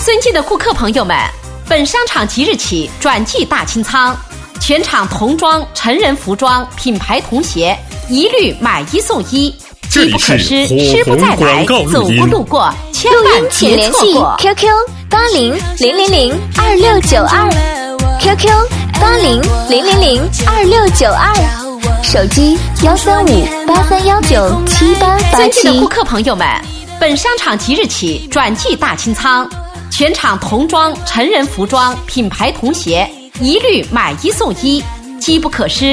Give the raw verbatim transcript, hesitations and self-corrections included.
尊敬的顾客朋友们，本商场即日起转季大清仓，全场童装、成人服装、品牌童鞋一律买一送一，机不可失，失不再来，走不路过，千万别错过。 Q Q 八零零零零二六九二 Q Q 八零零零零二六九二，手机幺三五八三幺九七八八七。 尊敬的顾客朋友们，本商场即日起转季大清仓，全场童装、成人服装、品牌童鞋一律买一送一，机不可失，